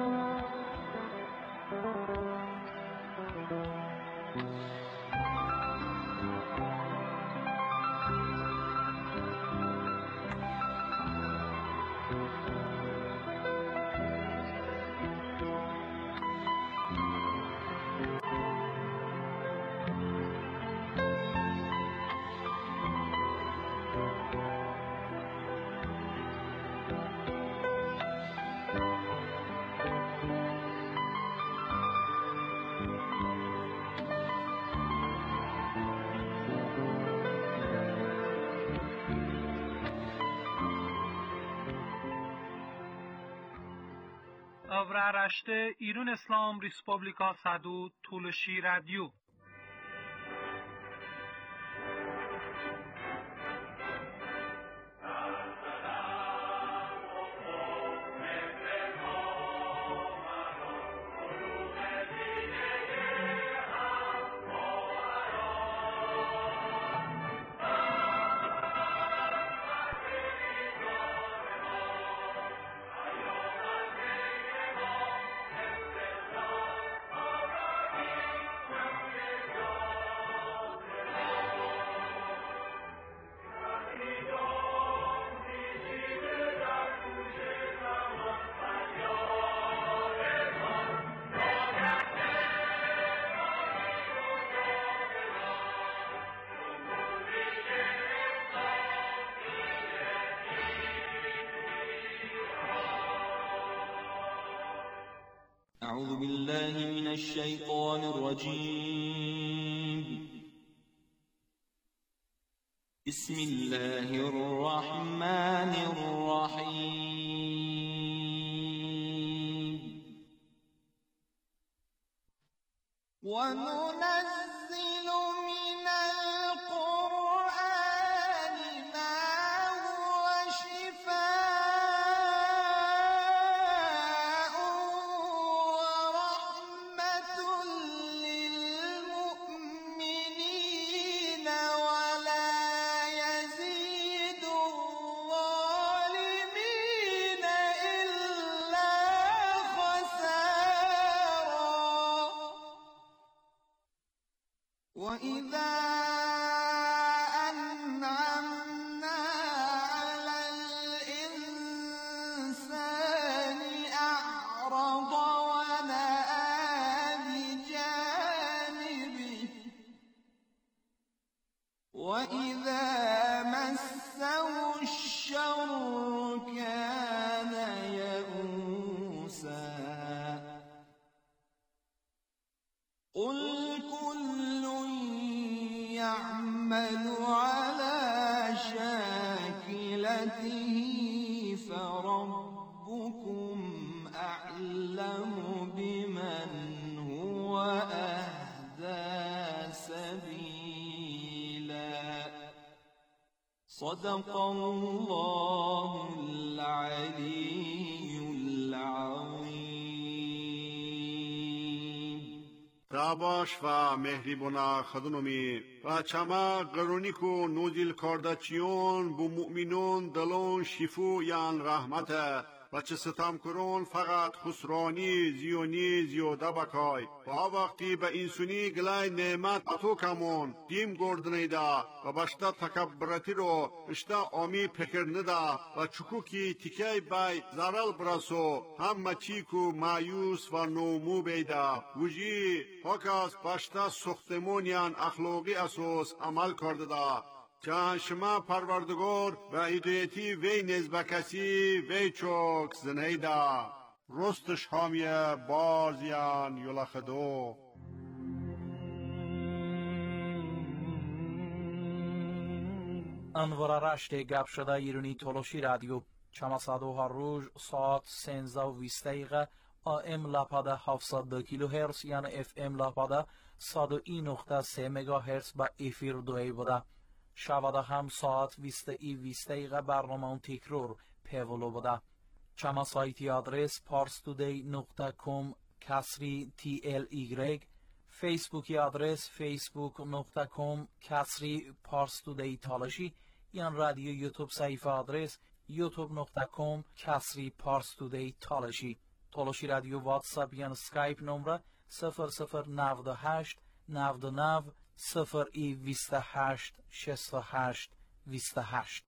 Avraaraște İran İslam Respublika Sadu Tulshi Radio. أعوذ بالله من الشيطان الرجيم. بسم الله الرحمن الرحيم. وننزل من القرآن ما هو شفاء ورحمة للمؤمنين ولا يزيد الظالمين إلا خسارا. وإذا أنعمنا على الإنسان أعرض ونأى بجانبه وإذا مسه الشر كان يئوسا. قل كل يعمل على شاكلته فربكم أعلم بمن هو أهدى سبيلا. صدق الله العلي العظيم. راباش و مهریبونا خدونومی و چما قرونیکو نوزیل کاردچیون بو مؤمنون دلون شفو یان رحمته و چه ستم کرون فقط خسرانی زیونی زیوده بکای و وقتی به انسونی گلای نعمت اتو کمون دیم گردنیدا و بشتا تکبرتی رو اشتا آمی پکر ندا و چکوکی تیکی بای زرال برسو همه چیکو مایوس و نومو بیدا وجی حکاس بشتا سختمونیان اخلاقی اساس عمل کرده دا. چون شما پروردگار و هدایتی وی نزد کسی وی چوک زنیدا رستش حامیه بازیان یلخدو. انوارارشت گپ شده ایرانی تولوشی رادیو چماسادو هر روز ساعت 13:20 AM لاپاده 702 کیلوهرتز یعنی FM لاپاده 101.3 مگاهرتز با افیر دوی بوده. شباده هم ساعت 20:20 برنامه تکرار پیولو بوده. چما سایتی آدرس parstoday.com /TLY، فیسبوکی آدرس facebook.com /parstoday تالاشی، یان رادیو یوتیوب صفحه آدرس youtube.com /parstoday تالاشی. تولوشی رادیو واتساپ یان سکایپ نمره 0098 99 28 68 28.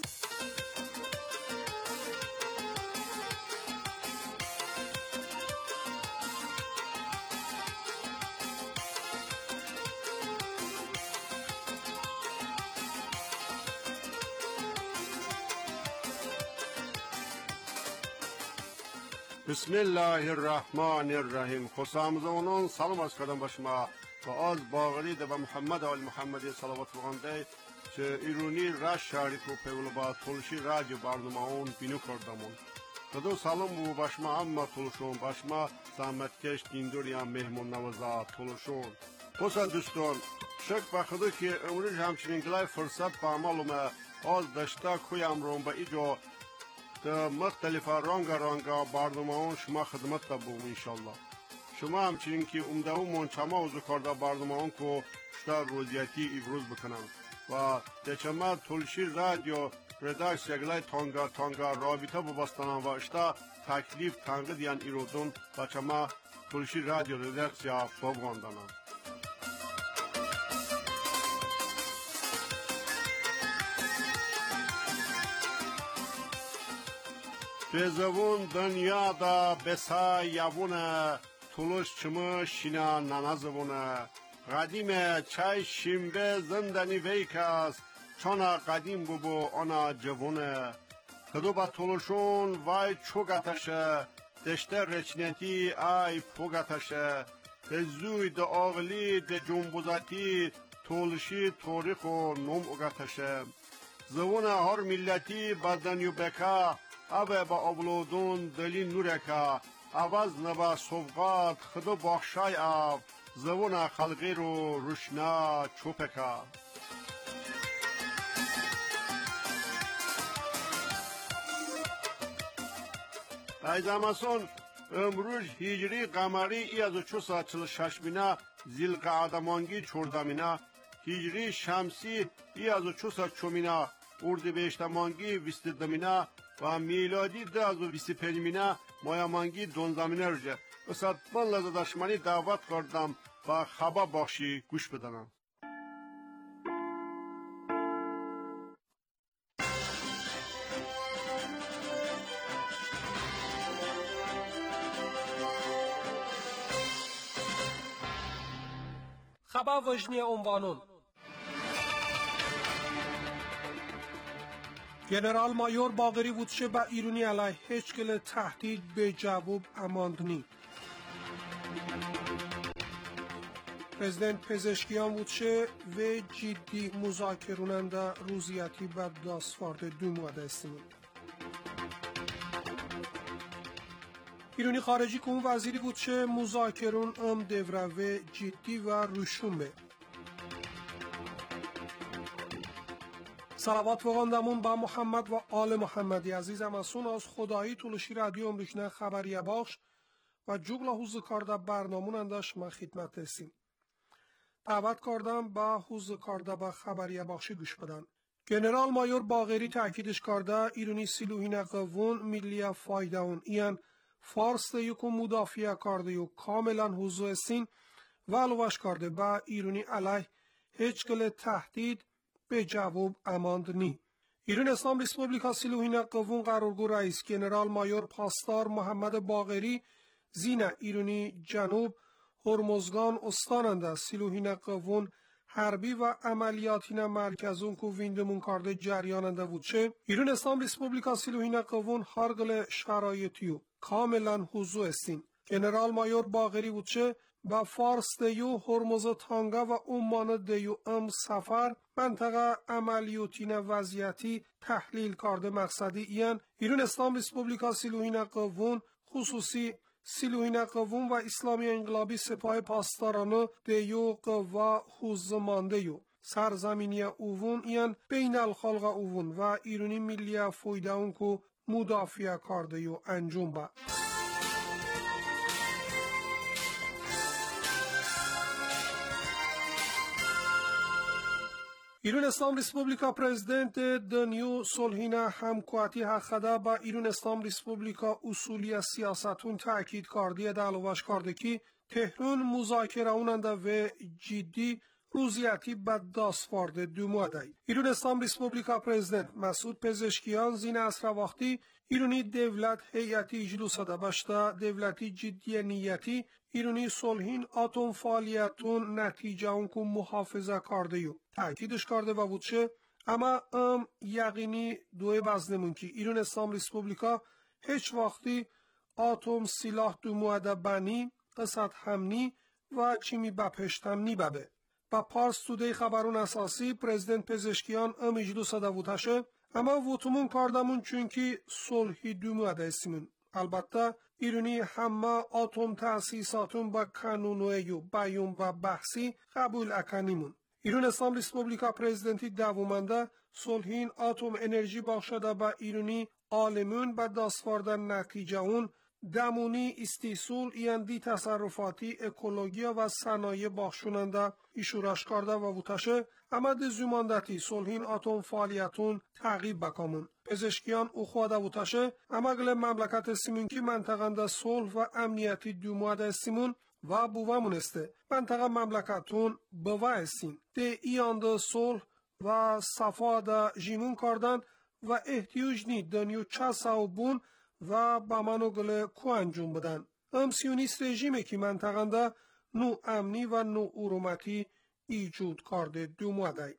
بسم الله الرحمن الرحیم. خوشامزونان سلام از کردم با شما و از باغری ده به محمد آل محمدی صلوات بخونده که ایرانی رش شریک و پیول با تولشی رادیو برنامه اون بینو کردمون. کدو سلام بو با شما اما تولشون با شما زحمتکش دیندوری هم مهمون نوازا تولشون. خوشا دوستان شک با خدا که امروز همچنین گلای فرصت با معلومه از دشتا کویم روم با ایجا در مختلف رنگا برنامه شما خدمت دارم انشالله. شما همچنین که عمده‌مون چما وضو کرده برنامه کو شتا روزیاتی ابروز بکنم و دچما تولشی رادیو رداکس یگلای تانگا رابطه ببستنم و اشتا تکلیف تانگه دیان ایرودون و چما تولشی رادیو رداکس یا بابگاندنم. بزوون دنیا دا بسا یوونه تولش چمه شینا ننازونه قدیم چای شیمبه زندنی ویکاست چانا قدیم بو آنا جوونه کدو با تولشون وای چوگتشه دشته رچنتی ای پوگتشه به زوی دا آغلی دا جنبوزاتی تولشی توریخ و نوم اوگتشه زوونه هر ملتی بدنیو بکا اوه با اولودون دلی نورکا عوض نبا صفقات خدو بخشای آب زوون خلقی رو روشنا چوپکا. ایزامسون امروز هجری قمری ای از 446 مینا زیلقعده مانگی چوردمینا هجری شمسی ای از 404 مینا اردیبهشت مانگی 22 مینا و میلادی 2025 مینا مایا مانگی 12 مینا رجه. اصلا من لازداشمانی دعوت کردم و خبا بخشی گوش بدنم. خبر وجنی عنوانون جنرال مایور باقری وودشه با ایرانی علیه هیچ گل تهدید به جواب اماندنی پرزیدنت پزشکیان وودشه و جدی مذاکروننده روزیاتی بر داسوارد دوماده استمون ایرانی خارجی کون وزیری وودشه مذاکرون ام دوره و جدی و روشومه صلوات بخواندمون با محمد و آل محمدی عزیزم اسون از خدایی تولشی رادیو امریکنه خبریه باخش و جوگلا حوز کارده برنامون انداش ما خدمت رسیم. دعوت کردم با حوز کارده با خبریه باخشی گوش بدن. جنرال مایور باقری تاکیدش کرده ایرانی سیلوهین قوون ملی فایده اون ایان فارس یکو مدافع کرده و کاملا حوزو سین و علوش کرده با ایرانی علیه هیچ گل تهدید به جواب اماندنی. ایران اسلام ریسپوبلیکا سیلوهین قوون قرارگو رئیس جنرال مایور پاسدار محمد باقری زین ایرانی جنوب هرمزگان استاننده سیلوهین قوون حربی و عملیاتین مرکزون کو ویندمون کرده جریاننده بودشه ایران اسلام ریسپوبلیکا سیلوهین قوون هرگل شرایطیو کاملا حضور استین. جنرال مایور باقری بودشه با فارس دیو هرمز تانگا و عمان دیو ام سفر منطقه عملیاتین وضعیتی تحلیل کرده مقصدی ایران اسلام ریسپوبلیکا سیلوهین قوون خصوصی سیلوهین قوون و اسلامی انقلابی سپاه پاسدارانه دیو قوا حوزمانده یو سرزمینی اوون بین الخلق اوون و ایرانی ملی فایده اون کو مدافع کرده یو انجام با. ایران اسلام ریسپوبلیکا پرزیدنت دنیو سولهینا همکواتی حقده با ایران اسلام ریسپوبلیکا اصولی سیاستون تأکید کردی دلواش کرده که تهران مذاکره اوننده و جدی روزیاتی به دستورد دوماده. ایران اسلام ریسپوبلیکا پرزیدنت مسعود پزشکیان زین اصر وقتی ایرانی دولت هیئتی اجلس ده باشته دولتی جدی نیتی ایرانی صلحین آتوم فعالیتون نتیجه اون که محافظه کرده یو تأکیدش کرده و بودشه اما یقینی دوی بزنمون که ایران اسلام ریسپوبلیکا هیچ وقتی آتوم سلاح دوماده بنی قصد همنی و چیمی بپشتم نی ببه. با پارس تودی خبرون اساسی پرزیدنت پزشکیان اجلس ده بودشه اما ووتمون کاردمون چونکی صلحی دوماده اسیمون. البته ایرانی همه آتوم تأسیساتون با قانونوی و بیان و بحثی قبول اکنیمون. ایران اسلام ریسپوبلیکا پرزیدنتی دومنده صلحین آتوم انرژی بخشده با ایرانی عالمون با دستوردن نتیجه اون دمونی استیصول ایندی تصرفاتی اکولوژیا و صنایع بخشوننده ایشورش کرده و بوتشه اما دزوماندتی صلحین آتوم فعالیتون تعقیب بکامون. پزشکیان او خواده بوتشه اما گل مملکت سیمون که منطقه صلح و امنیتی دوماده سیمون و بوامون استه. منطقه مملکتون بوا استین. ده ایانده صلح و صفا ده جیمون کردن و احتیاج نید دنیو چه ساوبون و با منو گله کو انجام بدن. سیونیست رژیمه که منطقه نو امنی و نو ارومتی ایجود کرده دوماده.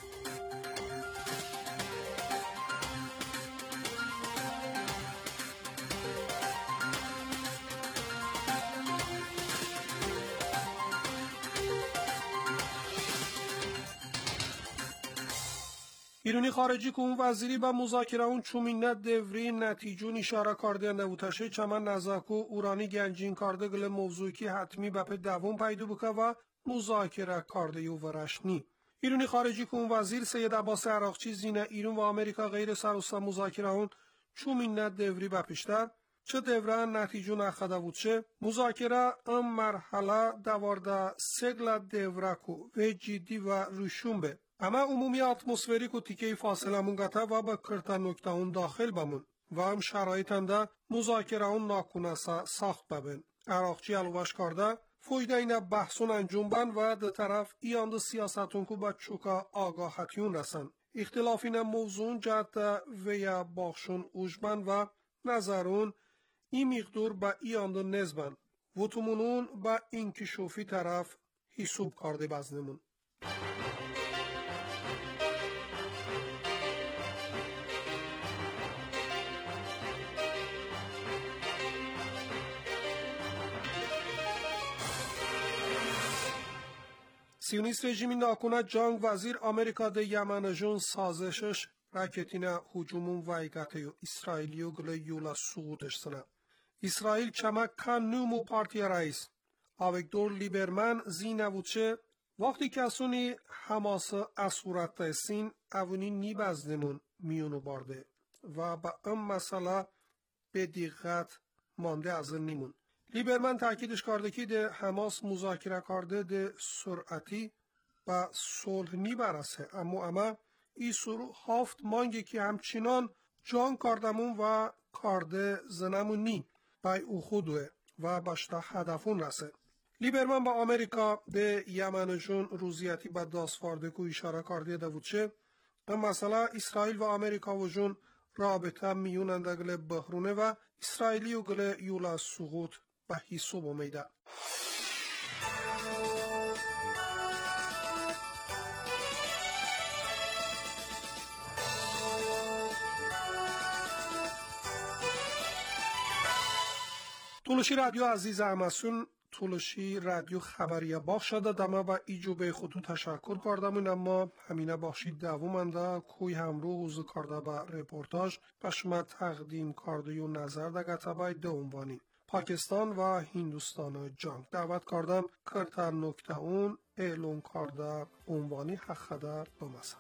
ایرانی خارجی که وزیری با مذاکره اون چومینه دوری نتیجون اشاره کرده نبوتشه چمن نزاکو اورانی گنجین کرده گل موضوعی که حتمی بپه دوم پیدا بکه و مذاکره کرده و ورشنی. ایرانی خارجی که وزیر سید عباس عراقچی زینه ایران و آمریکا غیر سروسا مذاکره اون چومینه دوری بپشتر چه دوره نتیجون اخده بودشه مذاکره مرحله دوارده سگل دوره کو و جدی و روشون به اما عمومی اتمسفریک و تیکه فاصله مونگته و با کرتن نکته اون داخل بمون و هم شرایط انده مذاکره اون ناکنه ساخت ببین. عراقچی علوش کرده فویده اینه بحثون انجام بن و ده طرف ایانده سیاستون که با چوکا آگاهتیون رسن. اختلاف اینه موضوع جهت و یا باخشون اوجبن و نظرون این مقدور با ایانده نزبن و تومونون با انکشافی طرف حسوب کرده بزنمون. سیونیست رژیمی ناکنه جنگ وزیر آمریکا ده یمن جون سازشش راکتینه هجومون وایگته و اسرائیلیو گله یولا سقوطش سنه. اسرائیل چمک کنومو پارتی رئیس آوگدور لیبرمن زینه بودشه وقتی کسونی حماس اسورت سین اونی نیبزنمون میونو بارده و با مسئله به دقت مانده از نیمون. لیبرمن تاکیدش کرده که ده حماس مذاکره کرده ده سرعتی و صلح نی برسه اما ای سرو هفت مانگی که همچنان جان کردمون و کرده زنمون نی بای او خودوه و باشتا هدفون رسه. لیبرمن با آمریکا ده یمنشون روزیتی با دستورده که اشاره کرده ده بودشه مثلا اسرائیل و آمریکا و جون رابطه میوننده گله بحرونه و اسرائیلی و گله یولا سقوط به حساب اومیده. تولشی رادیو عزیز اماسون تولشی رادیو خبریه باخ شده دمه و ایجوبه خودو تشکر کردمون اما همینه باشید دومنده کوی همرو حوزو کرده با رپورتاج پشمه تقدیم کرده و نظر دگته باید دو عنوانی پاکستان و هندوستان جنگ دعوت کردم کرتر نکته اون اعلان کرده عنوانی حقده بمسن.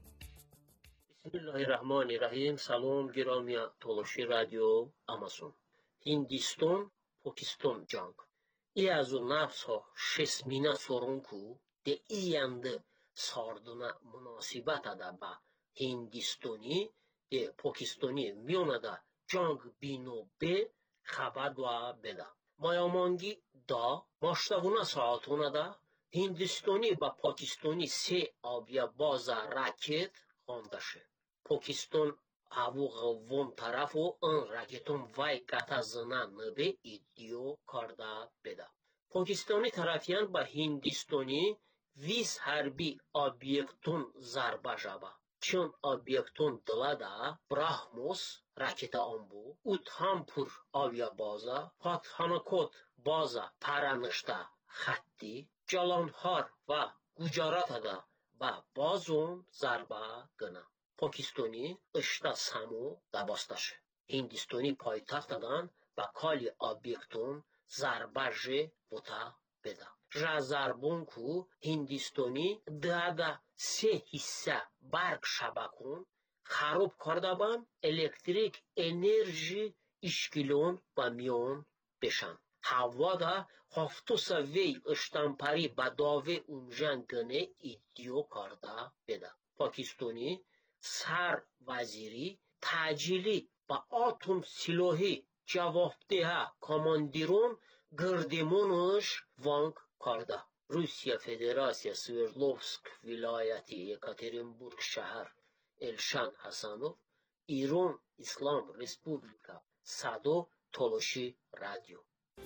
بسم الله الرحمن الرحیم. سلام گرامی تولشی رادیو اماسون. هندستان پاکستان جنگ ای از او نفس ها شسمینه سورون کو ده ایند ساردونه مناسبت ده با هندستانی ده پاکستانی میونه ده جنگ بینو به خبر دوا بده مایامانگی دا ماشتاگونه ساعتونه ده هندستانی با پاکستانی سه آبیا باز راکت خوندشه پاکستان هاو غوون طرف و ان راکتون وای کتا زنان نبه ایدیو کرده بده پاکستانی طرفیان با هندستانی ویس حربی объектون ضربه جابه چون объектون دلادا براهموس راکت آنبو اوتهامپور آویا بازا پاتخانکوت بازا پرانشتا خطی جالانهار و گوجارات دا با بازون ضربه گنه پاکستانی اشتا سامو دباستشه هندستانی پایتختدان با کالی объектون ضربه جه بوتا بده ضربون کو هندستانی دادا سه حصه برق شبکون خراب کرده بان الکتریک انرژی اشکیلون و میون بشن هوا دا هفتوسا وی اشتنپری بداوه اونجان گنه ایدیو کرده بده پاکستانی سر وزیری تاجیلی با آتوم سیلوهی جوابده کاماندیرون گردمونش وانگ کرده روسیه فدراسیه سوردلوفسک ولایتی یکاترینبورگ شهر الشان حسانوف ایران اسلام республика صدو تولوشی رادیو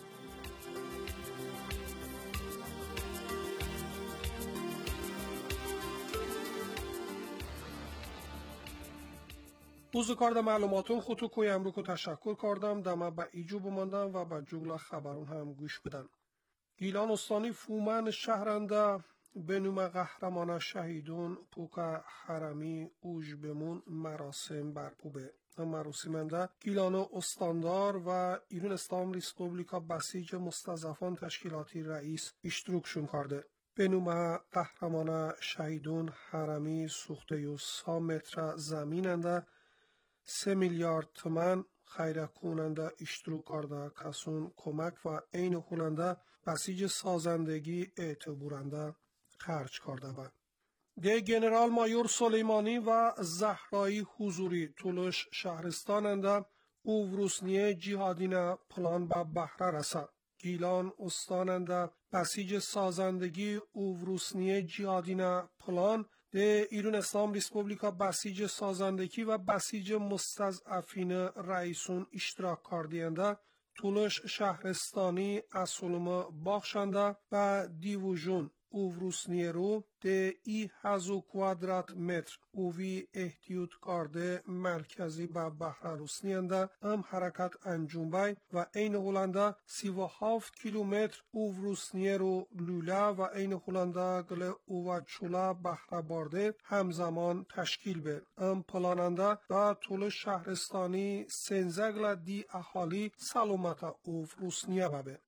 اوز کارده معلوماتون خودتو کویم رو که تشکر کردم دمه به ایجو بماندم و به جگل خبرون هم گوش بدن. گیلان استانی فومن شهرنده به نوم قهرمان شهیدون پوکا حرمی اوج بمون مراسم برپوبه. مراسمنده گیلان استاندار و ایران اسلام ریسپوبلیکا بسیج مستضعفان تشکیلاتی رئیس اشتراکشون کرده. به نوم قهرمان شهیدون حرمی سوخته یو 100 متر زمیننده 3 میلیارد تومان خیره کننده اشتراک کرده کسون کمک و عین کننده بسیج سازندگی اعتبارنده خرج کرده بود. ده گنرال مایور سلیمانی و زهرایی حضوری طولش شهرستاننده او وروسنیه جهادین پلان به بهره رسد. گیلان استاننده بسیج سازندگی او وروسنیه جهادین پلان ده ایران اسلام ریسپوبلیکا بسیج سازندگی و بسیج مستضعفین رئیسون اشتراک کردینده طولش شهرستانی اصولم باخشنده و دیوژون او وروسنیه رو ده ای هزو کوادرات متر اووی احتیوط کرده مرکزی به بحر روسنینده ام حرکت انجام بای و این هولنده 37 کیلومتر او وروسنیه رو لوله و این هولنده گل او چولا بحر بارده همزمان تشکیل به ام پلاننده و طول شهرستانی سنزگل دی احالی سلامت او وروسنیه ببه.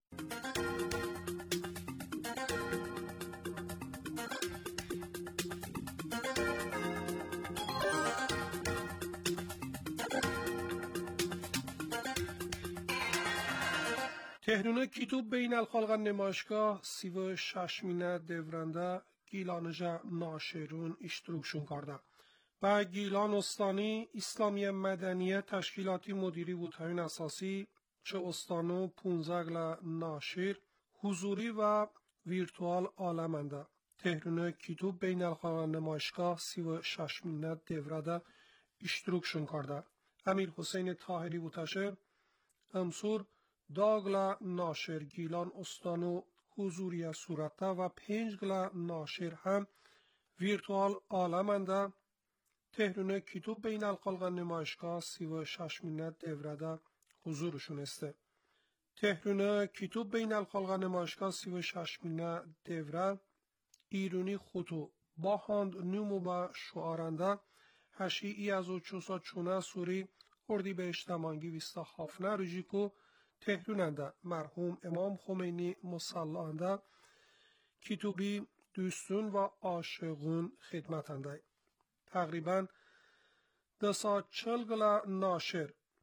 تهران کتاب بین الخلق نمایشگاه 36 دورنده گیلانجا ناشرون اشتراکشون کرده و گیلان استانی اسلامی مدنی تشکیلاتی مدیری و تعیین اساسی چه استانو 15 ناشر حضوری و ویرتوال عالمنده تهران کتاب بین الخلق نمایشگاه 36 دورنده اشتراکشون کرده امیر حسین طاهری و تشر امسور داگلا ناشر گیلان استانو حضوری صورته و 5 ناشر هم ویرتوال عالمنده تهران کتاب بین الخلق نمایشگاه 36 دورده حضورشون استه. تهران کتاب بین الخلق نمایشگاه 36 دوره ایرانی خطو با هاند نومو با شعارنده هشیعی از او چوسا چونه سوری اردی به اجتماعی ویستا خافنه رجیکو تهراننده مرحوم امام خمینی مصلانده کتابی دوستون و عاشقون خدمتنده تقریبا 240 ناشر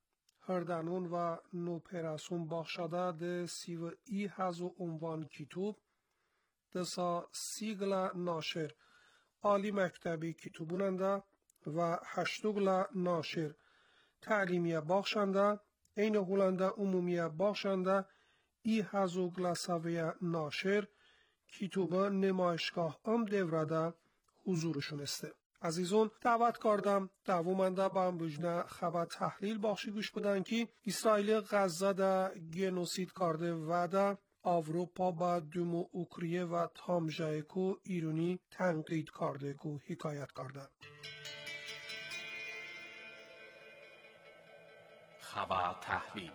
هردنون و نوپرسون بخشده ده سی و ای هزو عنوان کتوب دسا سیگل ناشر عالی مکتبی کتوبوننده و هشتوگل ناشر تعلیمیه بخشنده این هولنده عمومیه بخشنده ای هزوگل سویه ناشر کتوب نمایشگاه devrede huzuruşun است. عزیزون دعوت کردم دوامنده با بجنه خبر تحلیل بخشی گوش بدن که اسرائیل غزه ده گنوسید کرده و ده اروپا با دومو اوکریه و تامجای کو ایرانی تنقید کرده کو حکایت کرده. خبر تحلیل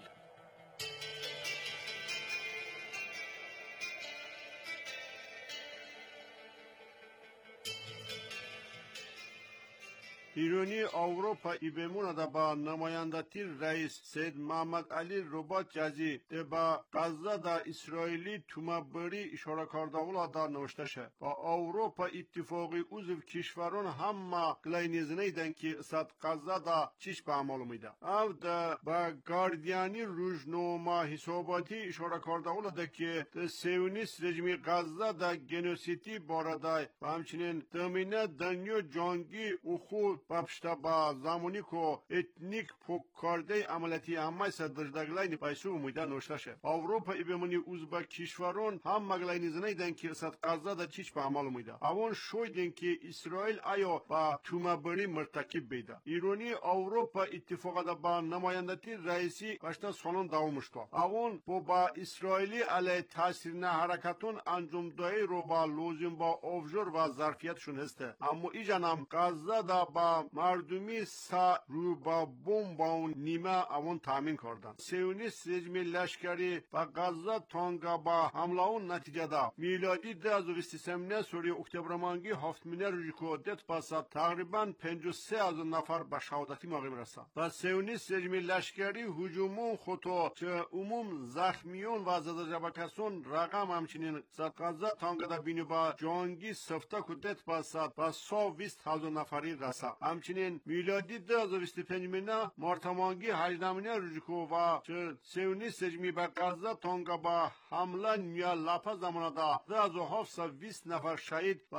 ایرانی اروپا ای بمونه با نمایندتی رئیس سید محمد علی رباط جزی با غزه دا اسرائیلی تومبری اشاره کرده ولا دا نوشته شه با اروپا اتفاقی عضو کشوران همه گلینیزنه ایدن که صد غزه دا چیش به عمل میده او دا با گاردیانی روزنامه حساباتی اشاره کرده ولا دا که سیونیست رژیم غزه دا گنوسیتی بارده و همچنین دمینه دنیا جنگی اخو بابشتا با زمانی که اتنیک پوکارده عملیاتی همه صدردگلین پایسو امیده نوشته شه اروپا ای بمونی عضو کشوران هم مگلین زنه دن که صد غزه دا چیش به عمل امیده اوان شویدن که اسرائیل آیا با تومبری مرتکب بیده ایرانی اروپا اتفاق دا با نمایندتی رئیسی کشتا سالان دوامش که اوان با اسرائیلی علی تاثیر نه حرکتون انجام دایی رو با لوزیم با افجار و ظرفیتشون هسته اما ایجانم غزه دا با مردمی سا رو با بمب و نیمه اوان تامین کردن سیونیست رژیم لشکری با غزه تانگا با حمله اون نتیجه دا میلادی 2023 سوری اکتبر مانگی 7 مینه روزیکو دت پاسد تقریبا 53,000 نفر به شهادتی مقیم رسند و سیونیست رژیم لشکری هجومون خودو چه عموم زخمیون و زده‌جبکسون رقم همچنین صد غزه تانگا دا بینی با جانگی سفته که دت پاسد و 120,000 نفری رسند همچنین میلادی 2025 مینه مارتمانگی 18 مینه روزیکو و چه سیونیست رژیمی به غزه تانگا با حمله نیا لاپا زمانه دا 720 نفر شهید و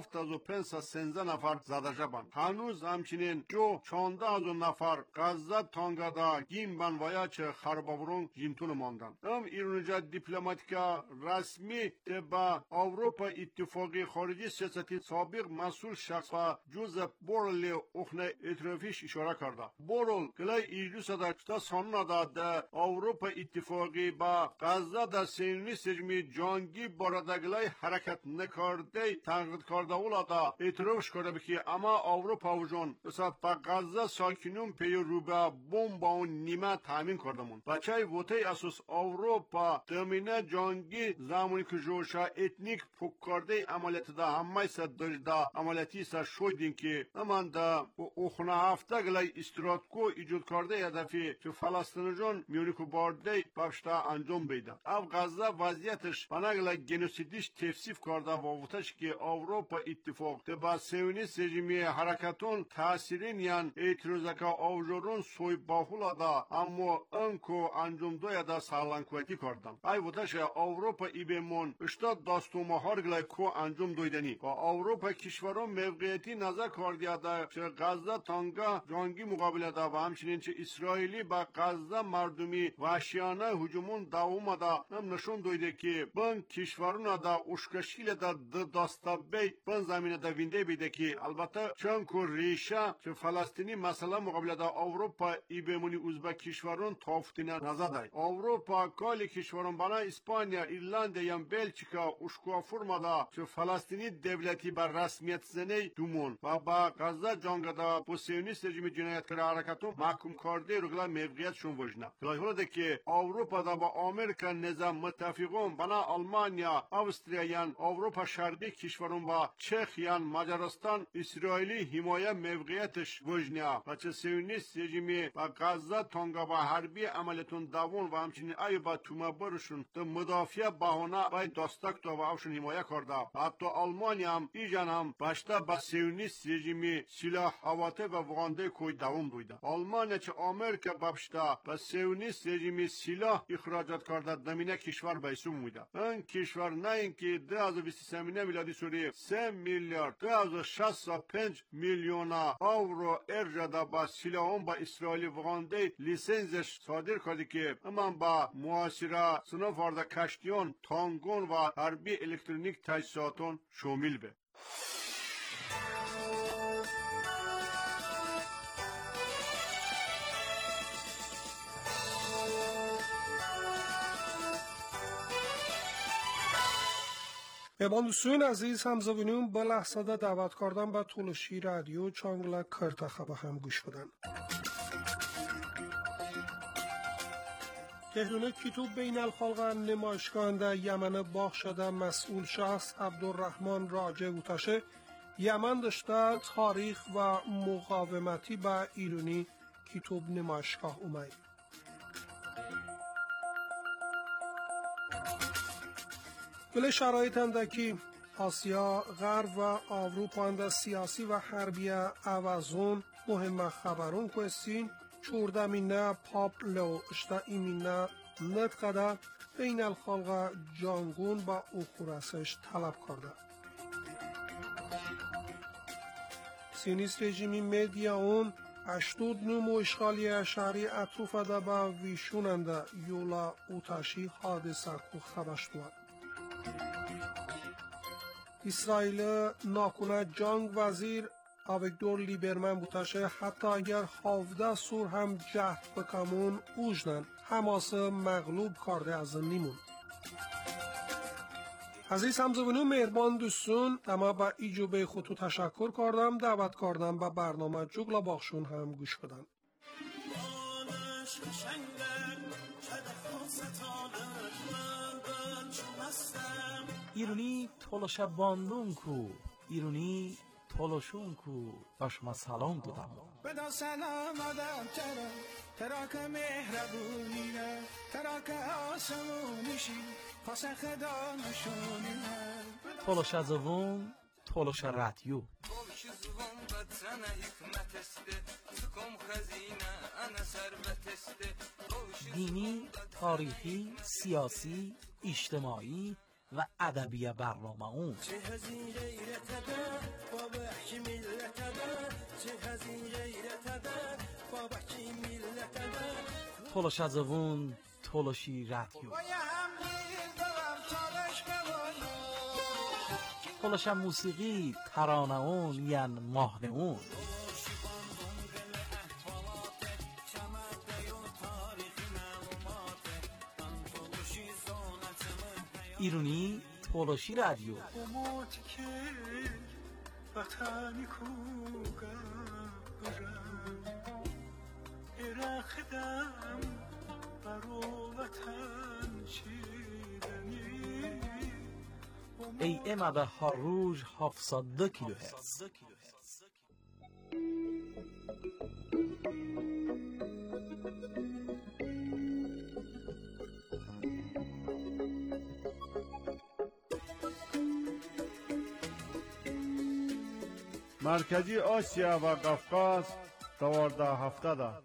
7513 نفر زده شدند هنوز همچنین جو 14,000 نفر غزه تانگا دا گیمبن و یا چه خرباورون جیمتون ماندن ام ایرونجا دیپلماتیکا رسمی با اروپا اتفاقی خارجی سیاستی سابق مسئول شخص و جوزف بورل اخنه اطرافیش اشاره کرده بورل گلای ایجلوس دا کتا سانونا دا اروپا اتفاقی با غزه دا سیونیست رژیم جنگی بارده گلای حرکت نکرده تنقید کرده ولا دا اعترافش کرده بکی اما اروپا و جون بسات با غزه ساکنون پی رو به بمب و نیمه تامین کردمون بچه وطه اساس اروپا دمینه جنگی زمانی که جوشا اتنیک پوک کرده عملیت دا همه سد دا عملیتی سر شویدین که امان دا اخونه هفته گلای استراتکو ایجاد کرده هدفی که فلسطینجان میونیکو بارده باشتا انجام بیده او غزه وضعیتش بناگلا گنوسیدیش تفسیف کرده و وطش که اروپا اتفاق ده با سیونیست رژیمی حرکتون تاثیرین یان اعتراضکا اوجورون سوی باخولا دا اما انکو انجام دویا دا سالانکویتی کردن ای وطش اروپا ای بیمون اشتا داستوما هارگلای کو انجام دویدنی و اروپا کشوران موقعیتی نظر کردیا دا چه غزه تانگا جنگی مقابله دا و همچنین چه اسرائیلی با غزه مردمی وحشیانه هجومون دوام دا هم نشون دویده که بن کشورون دا اشکشیل دا داستابی بن زمین دا وینده بیده که البته چون که ریشه چه فلسطینی مثلا مقابله دا اروپا ای بمونی ازبک کشورون تافتینه نزده اروپا کالی کشورون بنا اسپانیا ایرلند یا بلژیکا اشکوا فرما دا چه فلسطینی دولتی بر رسمیت زنی دومون و با غزه جنگ دا با سیونیست رژیم جنایتکار حرکتون محکوم کرده رگلا موقعیتشون وجنه حالا ده که اروپا دا با آمریکا نظام متفقون بنا آلمانیا اوستریا یان اروپا شرقی کشورون با چخ یان مجارستان اسرائیلی حمایه موقعیتش وجنه و چه سیونیست رژیمی با غزه تانگا با حربی عملیتون دوون و همچنین ای با تومبرشون ده مدافع بهانه باید داستک دا و اوشون حمایه کرده حتی آلمانیا هم ایجان هم باشتا با سیونیست رژیمی silah havate ve vande koy davam duyda. Almanya çe Amerika babşta ve Siyonist rejimi silah ihracat karda damine kişvar beysum muyda. Ön kişvar neyin ki 2023 miladi Suriye 3 milyar 265 milyona avro erjada ba silahon ba İsraili vande lisenzش صادر کرده که اما با معاصره صنف وارد کشتیان، تانگون و حربی الکترونیک تجهیزاتون شامل به. دوستان عزیز همزبانیم با لحظه دعوت کردن به تولشی رادیو چانگلا کرتخه به هم گوش بدن. تهران کتاب بین الخلق نمایشگاه در یمن باغ شده مسئول شخص عبدالرحمن راجع اوتشه یمن داشته تاریخ و مقاومتی به ایرانی کتاب نمایشگاه اومد. ولی شرایط اندکی آسیا، غرب و اروپا اند سیاسی و حربی عوضون مهم خبرون کوستین چورده مینه پاپ لو اشتا ایمینه نتقده بین الخلق جانگون با اخورسش طلب کرده. سیونیست رژیمی مدیا اون 89 اشغالی شهری اطروف ده با ویشوننده یولا اوتاشی حادثه کو خبش بود. اسرائیل ناکنه جنگ وزیر آویگدور لیبرمن بودشه حتی اگر 17 سور هم جهد بکمون اوجنن حماس مغلوب کرده از نیمون. عزیز همزبانو مهربان دوستون اما با ایجوبه خودتو تشکر کردم دعوت کردم با برنامه جگلا باخشون هم گوش بدن. ایرونی تولش باندون کو ایرونی تولشون کو باشما سلام دادم بدا سلام آدم تراک مهربونیه تراک آسمونیشی پاس خدا نشونیه تولش زبون تولش رادیو تولش زبون بطنه حکمت استه تکم خزینه انا ثروت استه دینی، تاریخی، سیاسی، اجتماعی و ادبی برنامه اون تولش از اون تولشی رادیو تولش موسیقی ترانه اون یعن ماهنه اون ایرونی تولشی رادیو ای امد هر روز 702 کیلوهرتز مرکزی آسیا و قفقاز 1270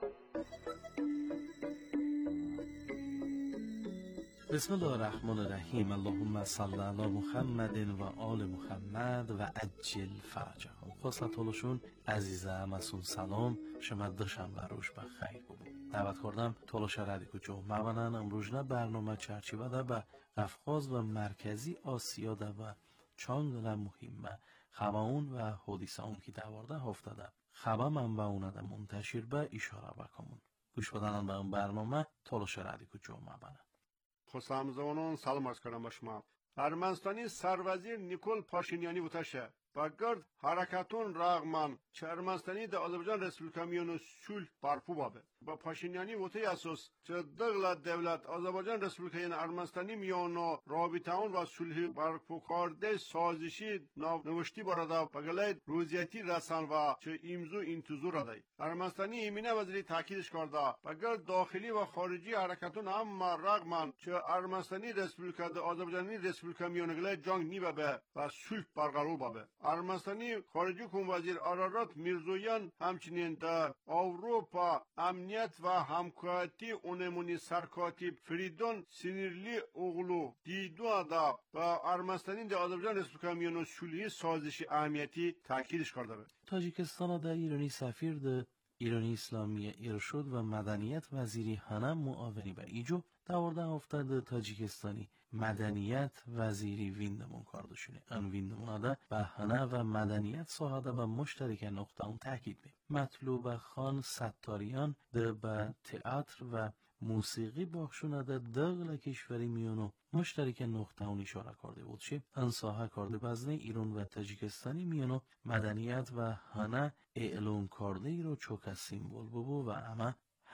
بسم الله الرحمن الرحیم اللهم صل علی محمد و آل محمد و عجل فرجهم. خواست تولشون عزیزم مسئول سلام شما داشتم و روش بخیر بود. دعوت کردم تولش رادیو جمعه بنن امروزنا برنامه چرچیبه ده به قفقاز و مرکزی آسیا ده و چند مهمه خباون و حدیثه اون که دوارده هفتاده خبا منبعونه ده منتشر به اشاره بکمون گوش بدنن به اون برنامه تولش رادیو جمعه بنن. خوشامزونون سلام عرض کردم به شما. ارمنستانی سروزیر نیکول پاشینیانی بودشه و گرد حرکتون رغمن چه ارمنستانی در آذربایجان رسپوبلیکا میون سول برپو بابه با پاشینیانی بوده اساس چه دغل دولت آذربایجان رسپوبلیکا یعنی ارمنستانی میون رابطه‌اون و صلح برپو کرده سازشی نوشتی برادا بغلای روزیتی رسان و چه امضا انتظار دای ارمنستانی ایمینه وزیر تاکیدش کرده و گرد داخلی و خارجی حرکتون اما رغمن چه ارمنستانی رسپوبلیکا در آذربایجانی رسپوبلیکا میون گلای جنگ نیبه و صلح برقرار بابه ارمنستانی خارجه کن وزیر آرارات میرزویان همچنین در اروپا امنیت و همکاری اونمونی سرکاتیب فریدون سینیرلی اوغلو دیدو دا و ارمنستانی در آذربایجان رسپولیکا میانو سولی سازش اهمیتی تاکیدش کرده بود. تاجیکستان در ایرانی سفیر ده ایرانی اسلامی ارشاد و مدنیت وزیری هنم معاونی به ایجو داورده افتاده تاجیکستانی مدنیت وزیری ویندمون کاردشونه ان ویندمون ده به هنه و مدنیت ساحده به مشترک نقطه اون تاکید می مطلوب خان ستاریان ده به تئاتر و موسیقی بخشونه ده دغل کشوری میونو مشترک نقطه اون اشاره کرده بود چه ان ساحه کرده بزنه ایران و تاجیکستانی میونو مدنیت و هنه اعلام کرده ای رو چوک سیمبول ببو و اما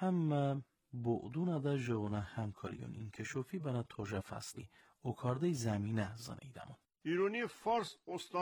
هم بعدون در جوانه همکاریون این کشوفی بنا توجه فصلی او کارده زمینه زنیدمون. ایرانی فارس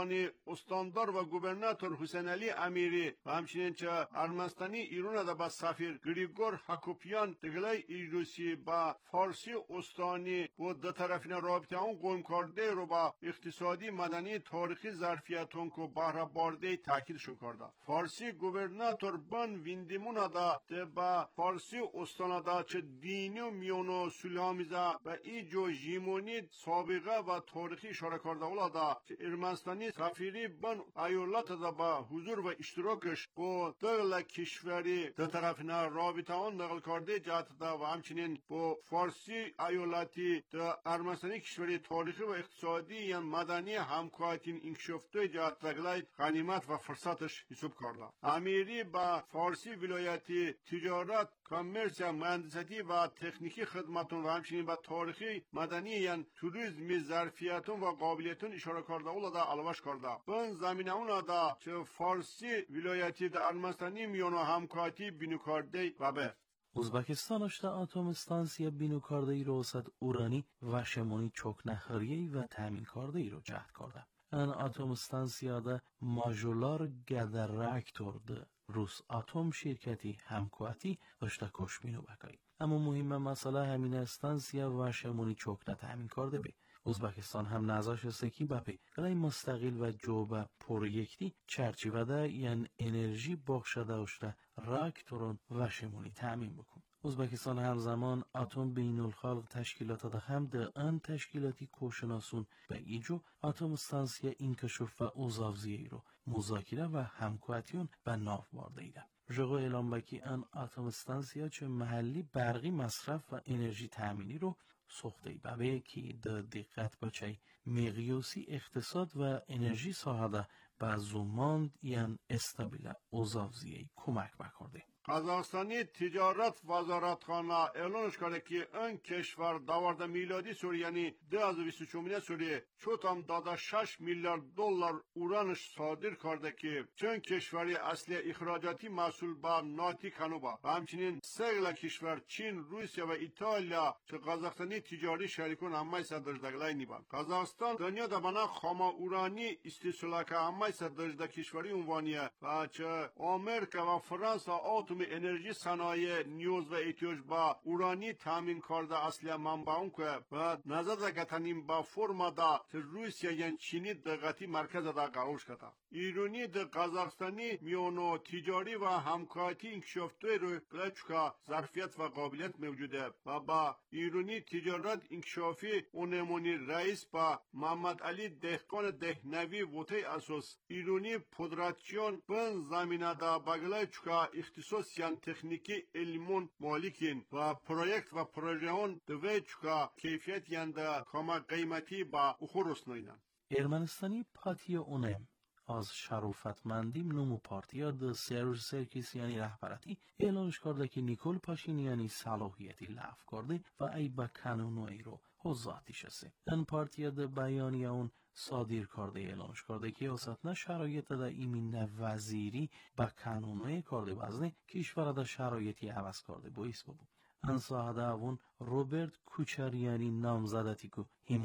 استاندار و گوبرناتور حسین علی امیری و همچنین چه ارمنستانی ایران دا با سفیر گریگور حکوپیان دگلای ایروسی با فارسی استانی و دو طرفین رابطه اون قوم کرده رو با اقتصادی مدنی تاریخی ظرفیتون که بهره بارده تاکیدشون کرده. فارسی گوبرناتور بن ویندیمون دا با فارسی استان دا چه دینی و میونو سلامیزه و ایجو جیمونی سابقه و تاریخی اشاره کرده اولادا که ارمنستانی سفیری بن ایالات دا با حضور و اشتراکش با دغل کشوری در طرفنا رابطه آن نقل کرده جهت دا و همچنین با فارسی ایالاتی در ارمنستانی کشوری تاریخی و اقتصادی یا مدنی همکاری انکشافته جهت دغلای غنیمت و فرصتش حساب کرده. امیری با فارسی ولایتی تجارت کامرس مهندسی و تکنیکی خدماتون و همچنین با تاریخی مدنی یا توریسم ظرفیتون و قابلیت اشاره کرده اولادا علوش کرده. بن زمینه اولادا چه فارسی ولایتی در ارمنستانی میانو همکاری بینو کرده و به ازبکستان اشته اتم استانسیا بینو کرده ای رو وسط اورانی و شمانی چوک نخریهی و تامین کرده ای رو جهد کرده. ان اتم استانسیا ده ماژولار گدر راکتور ده روس اتم شرکتی همکاری اشته کشمینو بکایی. اما مهمه مسئله همین استانسیا و شمانی چوک تامین کرده بی. ازبکستان هم نظرش سکی بپی گلای مستقل و جوبه پرویکتی چرچیوده یعن انرژی بخشده اشته راکتورون و شمونی تأمین بکن. ازبکستان همزمان اتم بین الخلق تشکیلات ده هم ده ان تشکیلاتی کوشناسون به ایجو اتم استانسیا انکشاف و اوزاوزیه رو مذاکره و همکاریون به ناف بارده ایده. جغو اعلام بکی ان اتم استانسیا چه محلی برقی مصرف و انرژی تأمینی رو سخته بابه که در دقت بچه مقیاسی اقتصاد و انرژی ساحده به زماند یعن استابیل اوزاوزیه کمک بکرده. قزاقستانی تجارت وزارتخانه اعلانش کرده که این کشور داورده میلادی سوری یعنی 2024 سوری چوتام داده 6 میلیارد دلار اورانش صادر کرده که چون کشوری اصلی اخراجاتی مسئول با ناتی کنوبا و همچنین سگل کشور چین روسیه و ایتالیا چه قزاقستانی تجاری شریکون همه صدرجدگلای نیبان. قزاقستان دنیا دا بنا خاما اورانی استیسولاکه همه صدرجده کشوری عنوانیه و چه آمریکا و فرانسه اتم انرژی صنایع نیوز و احتیاج با اورانی تامین کرده اصلی منبعون که و نظر دکتنیم با فرما دا روسیه یعنی چینی دقتی مرکز دا قرارش کده. ایرانی در قزاقستانی میونو تجاری و همکاری انکشافته رو بلچکا ظرفیت و قابلیت موجوده و با ایرانی تجارت انکشافی اونمونی رئیس با محمد علی دهقان دهنوی وطه اساس ایرانی پودراتچیون بن زمینه دا بگلای چکا اختصاص یان تکنیکی علمون مالکین و پروژه و پروژهون دوی چکا کیفیت یان دا کما قیمتی با اخورس نویدن. ارمنستانی پاتیا اونم از شرافتمندیم نمو پارتیا د سروش سرکیس یعنی رهبرتی اعلانش کرده که نیکول پاشینیانی صلاحیتی لغو کرده و ای با کانونوی رو حضاتیش هسته. این پارتیا د بیانی اون صادر کرده اعلانش کرده که وسطنا شرایط دا ایمین وزیری با کانونوی کرده بازنه کشور دا شرایطی عوض کرده بایست ببو. انصاحده اون روبرت کوچریانی نامزدتی که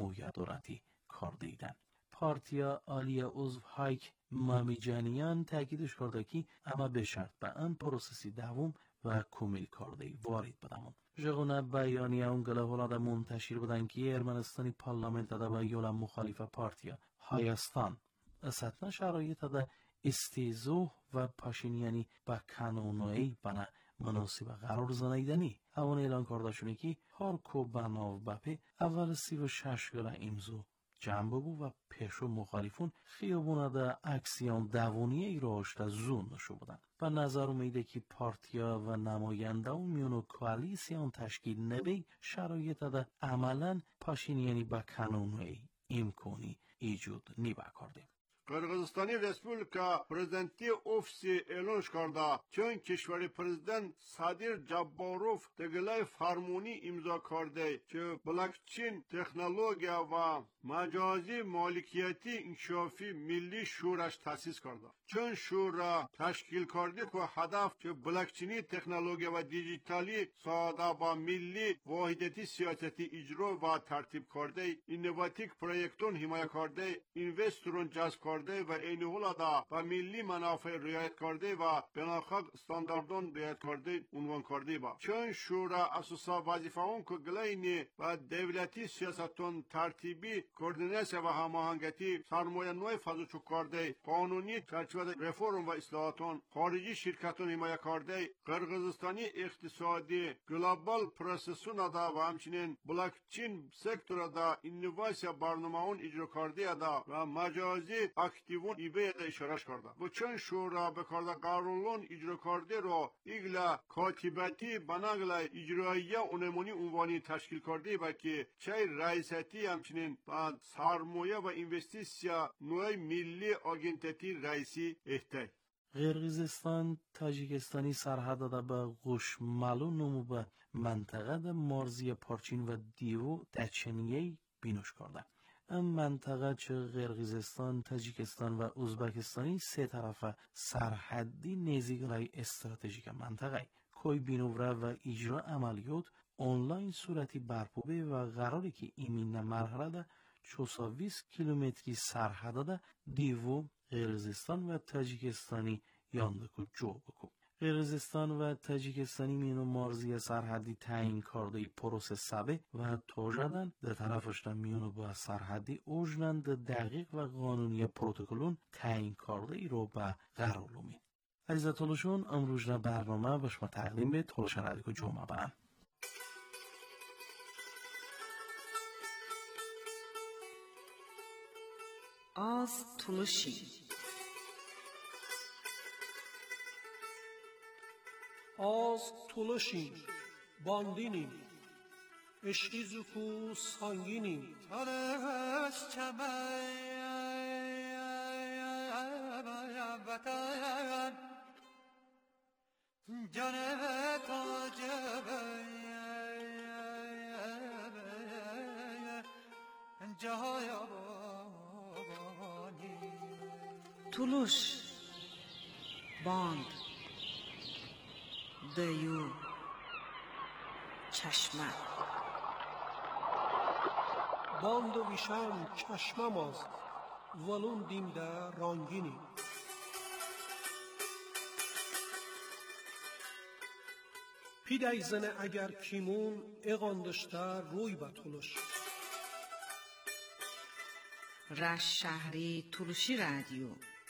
حمایت کرده ایدن. پارتیا آلیا عضو هایک مامیجانیان تاکیدش کرده که اما به شرط به ان پروسسی دوم و کمیل کرده وارد بدمون. جغونه بیانی اون گله دا منتشر بودن که ارمنستانی پارلمنت دا با یولا مخالف پارتیا هایستان اساتنا شرایط ده استیزو و پاشینیانی با کانونایی بنا مناسب قرار زنیدنی اوان اعلان کرده شده که هر کو بناو بپه اول 36 گله امضا جمع بگو و پیشو مخالفون خیابونه ده اکسیون دوونیه ای راشته زون نشو بودن و نظر میده که پارتیا و نماینده و میونو کوالیسیون تشکیل نبی شرایط ده عملا پاشینیانی با کانونایی امکانی ایجود نیبه کرده. قرغیزستانی رسپوبلیکا پرزیدنتی اوفیسی اعلان کرده چون کشور پرزیدنت صادر جباروف دگلای فرمونی امضا کرده که بلاکچین تکنولوژیا و مجازی مالکیتی انکشافی ملی شورش تأسیس کرده. چون شورا تشکیل کرده که هدف که بلاکچینی تکنولوژیا و دیجیتالی ساده با ملی واحدیتی سیاستی اجرا و ترتیب کرده اینوواتیک پروژکتون حمایت کرده اینوسترون جذب کرده و این حال با ملی منافع رعایت کرده و بناخواد استانداردون رعایت کرده عنوان کرده با چون شورا اساسا وظیفه اون که گلاینی و دولتی سیاستون ترتیبی کوردیناسیون و هماهنگی سرمایه نوع فضا کرده قانونی چارچوب رفرم و اصلاحاتون خارجی شرکتون حمایت کرده قرغیزستانی اقتصادی گلوبال پروسسون دا و همچنین بلاکچین سکتور دا اینوواسیا برنامه‌ون اجرا کرده دا و مجازی اکتیوون ایبه دا اشاره کرده و چون شورا به کارده قانون اجرا کرده رو ایگلا کاتباتی بناگلا اجرایی اونمونی عنوانی تشکیل کرده و که چه رئیسیتی همچنین بعد سرمایه و اینوستیسیا نوع ملی آگنتتی رئیسی احتیاج قرغیزستان تاجیکستانی سرحد ده به گوشمالو نمو به منطقه ده مرزی پارچین و دیو دچنیه بینوش کرده. این منطقه چه قرغیزستان، تاجیکستان و ازبکستانی سه طرفه سرحدی نزدیک رای استراتژیک منطقه کوی بینوره و اجرا عملیات آنلاین صورتی برپوبه و قراره که ایمین مرحله ده 420 کیلومتری سرحد ده دیو قرغیزستان و تاجیکستانی یاندکو جو بکو. قرغیزستان و تاجیکستانی مینو مرزی سرحدی تعیین کرده پروسه سبه و توجدن در طرفش میونو با سرحدی اوجنن در دقیق و قانونی پروتکلون تعیین کرده ای رو به قرار لومین. عزیزت طولشون امروز برنامه باش ما تقدیم به طولش رادیو جمعه بان. Az Tuluşi Az Tuluşi باندینیم عشقی زکو سانگینیم ترس چمن بطن جانب تاجب جای Tuluş باند دیو چشمه باند و ویشم چشمه ماست ولون دیمده رانگینیم پیدای زنه اگر کیمون اقاندشته روی به تولش رش شهری تولوشی رادیو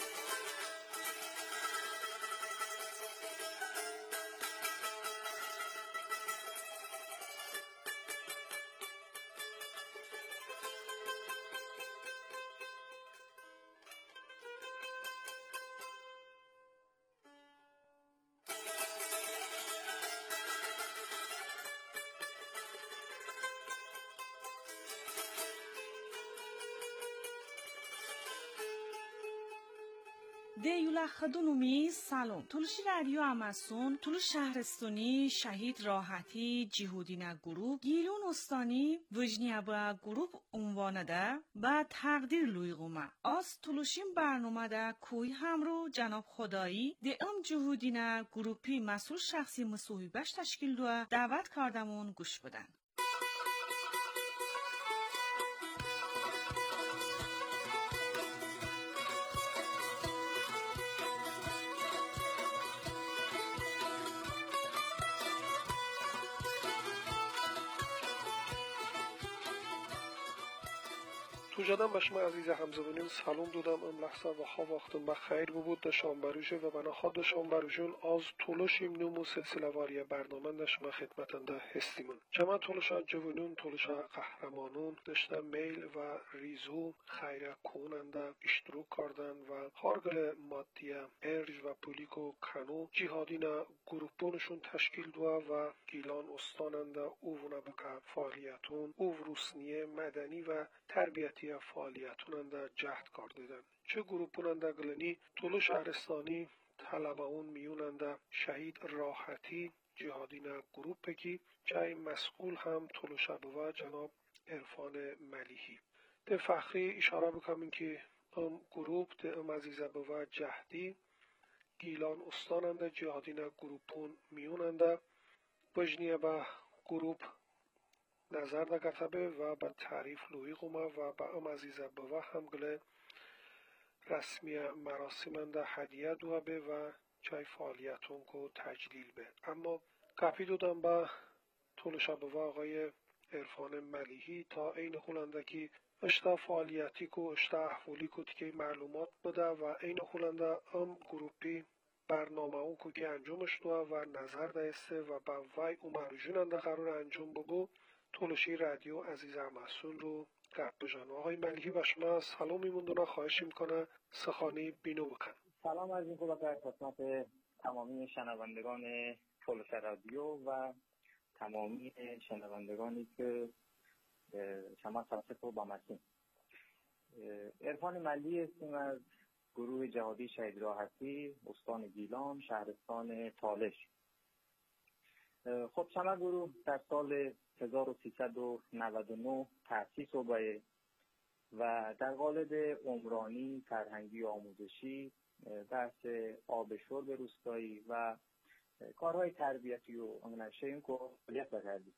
دیوله خدونومی سلام تولوشی رادیو اماسون تولو شهرستانی شهید راحتی جهودینه گروپ گیلون استانی وجنیه با گروپ عنوانه ده با تقدیر لویگومه از تولوشیم برنامه ده کوی همرو جناب خدایی ده ام جهودینه گروپی مسئول شخصی مصوحیبش تشکیل دوه دعوت کردمون گوش بدن سوجدم به شما عزیز همزبانین سلام دادم ام لحظه و ها وقتم بخیر بود دشان بروژه و بناخواد دشان بروژون از طولشیم نمو سلسله واری برنامه دشما خدمتنده هستیمون چما طولشا جوانون طولشا قهرمانون دشته میل و ریزو خیره کوننده اشتروک کردن و هارگل مادیه ارج و پولیکو کنو جهادین گروپونشون تشکیل دوا و گیلان استاننده اوونا بکا فعالیتون اووروسنیه مدنی و تربیتی فعالیتون در جهد کار دیدن چه گروپوننده گلنی طول شهرستانی طلباون میوننده شهید راحتی جهادین گروپ کی چه مسئول هم طول شبوه جناب عرفان ملیحی ده فخری اشاره بکنم که ام گروپ ده ام عزیزه بوه جهدی گیلان استاننده جهادین گروپون میوننده بجنیه به گروپ نظر ده کتبه و به تعریف لوی قومه و به ام عزیزه بوه هم گله رسمی مراسمنده هدیه دوه به و چای فعالیتون کو تجلیل به اما کپی دودم به طول شبوه آقای عرفان ملیحی تا این خولنده که اشتا فعالیتی کو اشتا احوالی کو که معلومات بده و این خولنده ام گروپی برنامه اون کو که انجامش دوه و نظر دهسته و با وی امرجوننده قرار انجام بگو طولشی رادیو عزیز محسون رو گرد بجانم آقای ملیحی به شما سلام میموندونه خواهش میکنه سخانی بینو بکن سلام از این خوبه خدمت تمامی شنوندگان طولش رادیو و تمامی شنوندگانی که شما صفحه با مسیم عرفان ملیحی هستیم از گروه جهادی شهید راحتی استان گیلان شهرستان تالش. خب شما گروه در سال 1399 تأسیس شده و در قالب عمرانی، فرهنگی و آموزشی بحث آب شرب روستایی و کارهای تربیتی و نشه که فعالیت کردیم.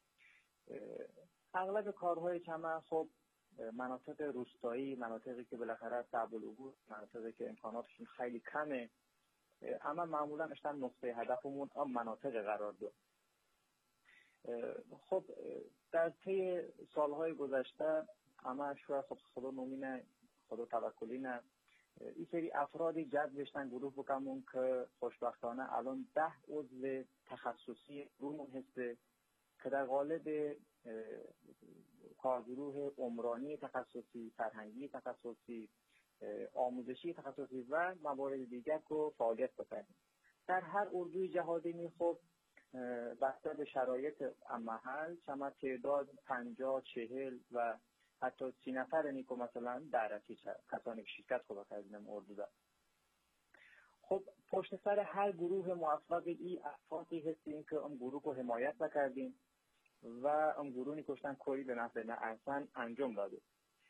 اغلب کارهای چما خب مناطق روستایی، مناطقی که بالاخره صعب العبور، مناطقی که امکاناتشون خیلی کمه، اما معمولا اشتن نقطه هدفمون هم مناطق قرار داد. خب در طی سالهای گذشته اما شاید خب خدا نومینه خدا توکلی نه این سری افرادی جذب بشن گروه بکنمون که خوشبختانه الان 10 عضو تخصصی گروه هسته که در قالب کارگروه عمرانی تخصصی، فرهنگی تخصصی، آموزشی تخصصی و موارد دیگر که فعالیت بکنیم. در هر اردوی جهادی می خب بسته به شرایط محل شما تعداد 50 40 و حتی 30 نفر نیکو مثلا دعرتی کسانی که شرکت خوبه کردیم اردو دار. خب پشت سر هر گروه موفق ای افرادی هستیم که اون گروه رو حمایت بکردیم و اون گروه نیکوشتن کوری به نفع نه اصلا انجام داده.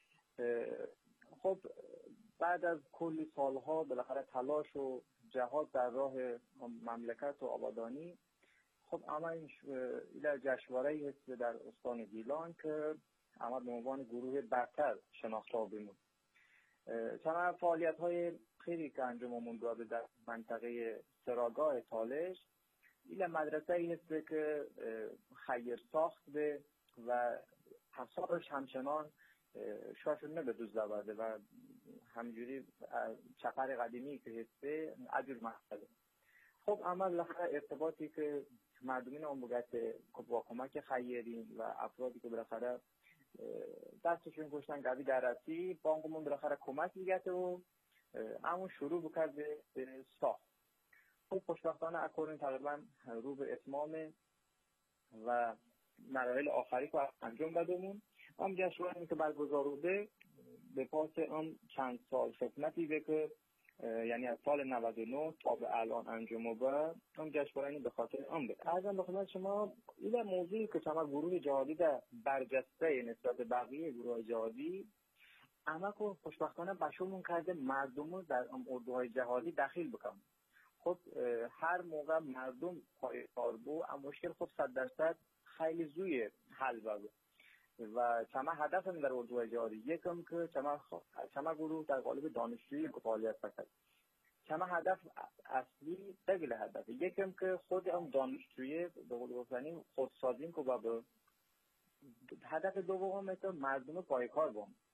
خب بعد از کلی سالها بالاخره تلاش و جهاد در راه مملکت و آبادانی خب اما این جشنواره‌ای هست در استان گیلان که اما به عنوان گروه برتر شناخته بمون. چند فعالیت‌های خیلی که انجاممون داده در منطقه سراگاه تالش این مدرسه‌ای هست که خیر ساخت به و حسابش همچنان شاشون به دوز داورده و همجوری چپر قدیمی که هسته عجور محصده. خب اما بالاخره ارتباطی که مردمین اون بگت با کمک خیرین و افرادی که بالاخره دستشون کشتن قوی درستی بانکمون بالاخره کمک میگه و همون شروع بکرد به ساخت. خب خوشبختانه اکنون تقریبا رو به اتمام و مراحل آخری که انجام دادمون هم جشنواره‌ای که برگزار شده به پاس هم چند سال خدمتی به که یعنی از سال 99 تا به الان انجام به هم جشنواره‌ای به خاطر هم به ارزم به خدمت شما این موضوعی که شما گروه جهادی در برجسته نسبت بقیه گروه جهادی اما که خوشبختانه بشمون کرده مردم رو در اردوهای جهادی داخل بکنم. خب هر موقع مردم پای کار بو اما مشکل خب 100% خیلی زوی حل بود و چما هدفم در اردوهای جهادی یکم که چما گروه در قالب دانشجویی فعالیت بکنه. چما هدف اصلی دگل هدف یکم که خود هم دانشجویی به قول گفتنی خودسازی که با هدف دوم مردم پای کار بام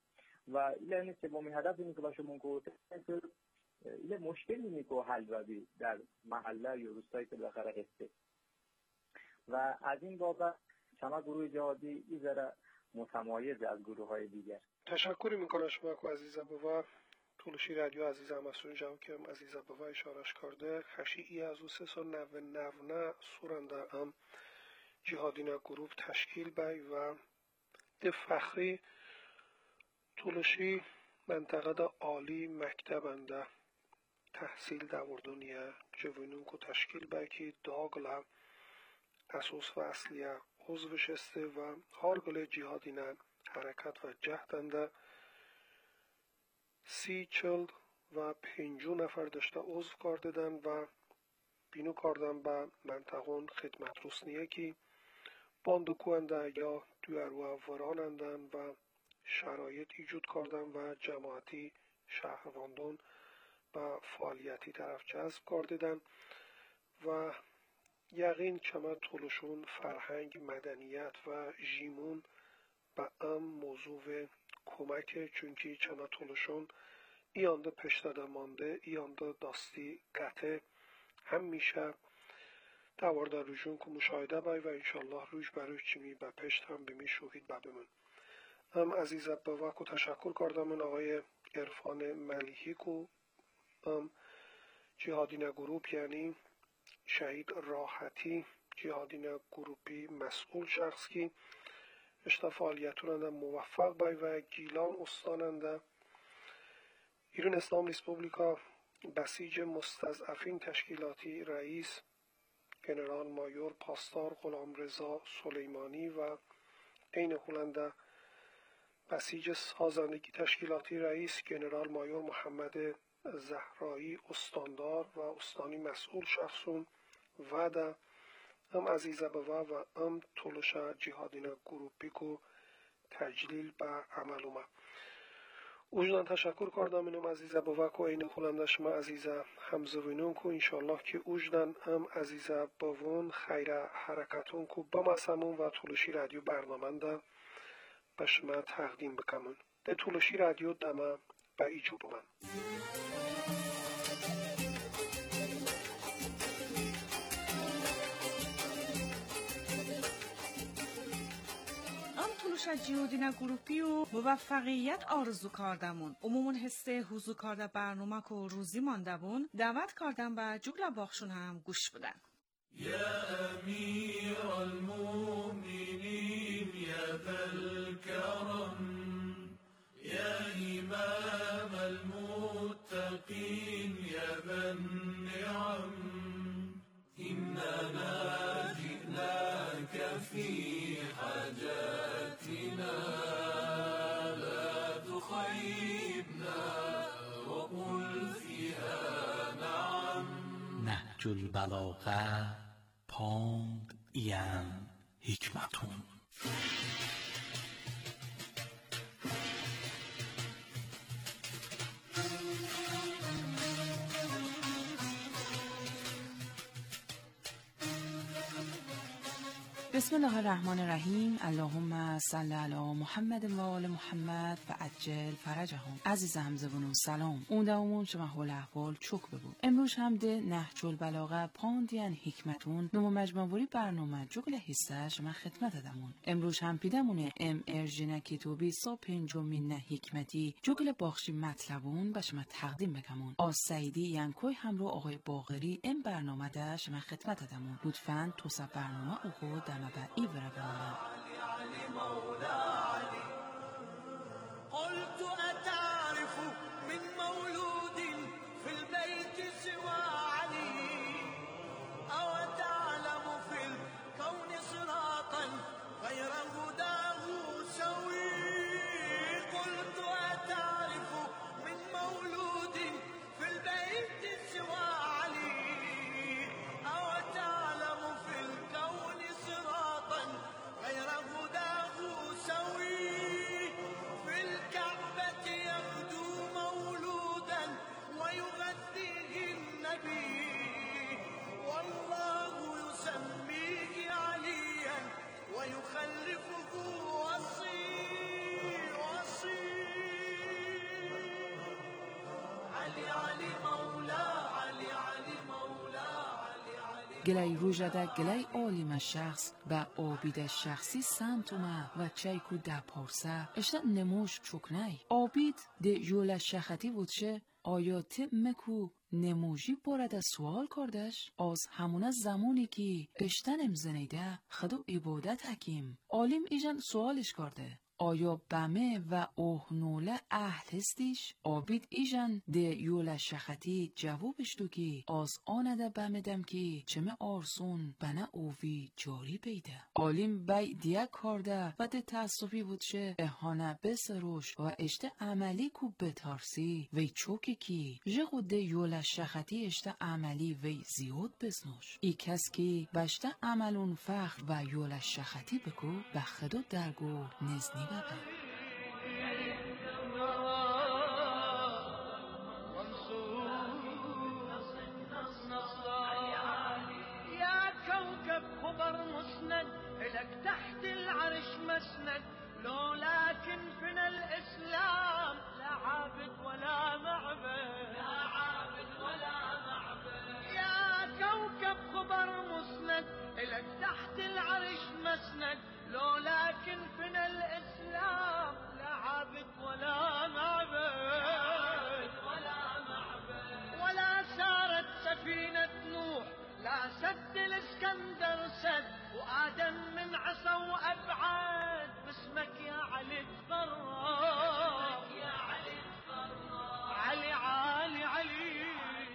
و این سومین هدف اینه که باشه منکو این مشکلی نیکو حل ببی در محله یا روستایی که بالاخره هسته و از این بابت شما گروه جهادی این ذره متمایز از گروه های دیگر. تشکر میکنم شما که عزیز بابا تولشی رادیو عزیز همسون جام که عزیز بابا اشارش کرده خشی از او 399 سورنده هم جهادینا گروه تشکیل بای و ده فخری تولشی منطقه عالی مکتبنده تحصیل دوردونیه جوینون که تشکیل بای که داگلا اساس و اصلیه عضوش استه و هارگل جهادینا حرکت و جهدنده 35 نفر داشته عضو کار دادن و بینو کردن به منطقون خدمت رسنیه که باندکوانده یا دوارو ورانندن و شرایط ایجود کردن و جماعتی شهرواندون به فعالیتی طرف جذب کردن و یقین چما طولشون فرهنگ مدنیت و جیمون به ام موضوع کمک چونکی چما طولشون ایانده پشتاده مانده ایانده داستی قطع هم میشه دوارده روشون که مشاهده بای و انشالله روش بروش چیمی به پشت هم بمی شوهید ببمون هم عزیزت به وقت تشکر کردم من آقای عرفان ملیحی که جهادینا گروپ یعنی شهید راحتی جهادینا گروپی مسئول شخص کی اشتا فعالیتوننده موفق بای و گیلان استاننده ایران اسلام ریسپوبلیکا بسیج مستضعفین تشکیلاتی رئیس جنرال مایور پاسدار غلامرضا سلیمانی و عین هلنده بسیج سازندگی تشکیلاتی رئیس جنرال مایور محمد زهرایی استاندار و استانی مسئول شخصون و ده هم عزیزه و هم طولش جهادینا گروپی که تجلیل به عمل اومد اوجدان تشکر کردم اینم عزیزه با و این خلنده شما عزیزه همزوینون که انشالله که اوجدان هم عزیزه باون خیر حرکتون که با مسمون و طولشی رادیو برنامه به شما تقدیم بکنم ده طولشی رادیو دمه به ایجوب من جهادینا گروپی و موفقیت آرزو کردمون عمومون حسه حضور کرده برنامه که روزی مانده بون دعوت کردم و جگل باخشون هم گوش بدن يا أمير المؤمنين يا ذا الكرم يا إمام المتقين يا ذا النعم إننا جئناك في حاجاتنا لا تخيبنا وقل فيها نعم نهج البلاغه پاند این حکمتون بسم الله الرحمن الرحیم. اللهم صل علی محمد و آل محمد و عجل فرجهم. عزیز همزبانان سلام. اوندامون شما حال احوال چوک بگو. امروز هم ده نهج البلاغه پاندین حکمتون نمو مجموعی برنامه جگل حصه شما خدمت دمون. امروز هم پیدمونه ارجینا کتابی سا پنجمین نه حکمتی جگل باخشی مطلبون به شما تقدیم بکمون. آز سعیدی ینکوی همرو آقای باقری این برنامه ده شما خدمت دمون. لطفاً توسع برنامه اوهو دم با ای برابر قلت أتعرف من مولود في البيت سوى علي أو تعلم في الكون صراطا غير هداه سوي قلت أتعرف من مولود في البيت سوى علي أو تعلم في الكون غير هداه سوي في الكعبة گلی روژده گلی عالم شخص و آبید شخصی سمتومه و چایکو ده پارسه اشته نموش چکنی آبید ده یول شخطی بودشه آیا مکو نموژی بارد سوال کردش از همون زمانی که اشتنم زنیده خدو عبادت حکیم عالم ایجان سوالش کرده آیا بمه و اوهنوله اهل هستیش؟ آبید ایجان ده یول شخطی جوابش دو که از آنده بمه دم که چمه آرسون بنا اووی جاری بیده عالم بای دیگه کرده و ده تصفی بودشه احانه بسروش و اشته عملی کو بتارسی وی چوکی که جه خود ده یول شخطی اشته عملی وی زیاد بزنوش ای کس که بشته عملون فخر و یول شخطی بکو بخدو درگو نزنی بابا يا كوكب خضر مسند إلك تحت العرش مسند لولاكن فينا الإسلام لا عابد ولا معبد لا عابد ولا معبد يا كوكب خضر مسند إلك تحت العرش مسند لولاكن فينا الإسلام لا عابد ولا معبد ولا سارت سفينة نوح لا سد الاسكندر سد وآدم من عصا وأبعاد باسمك يا علي تفرج يا علي تفرج علي علي علي